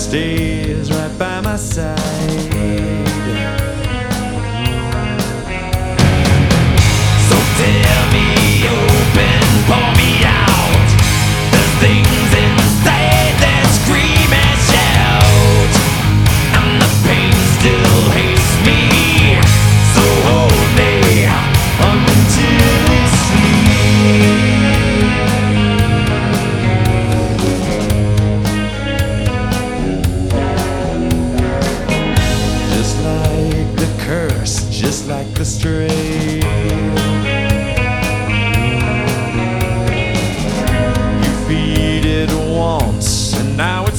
stays right by my side. So tear me open, pour me out. There's things inside that scream and shout, and the pain still hates me. So hold me until we sleep. Just like the curse, just like the strain. You feed it once, and now it's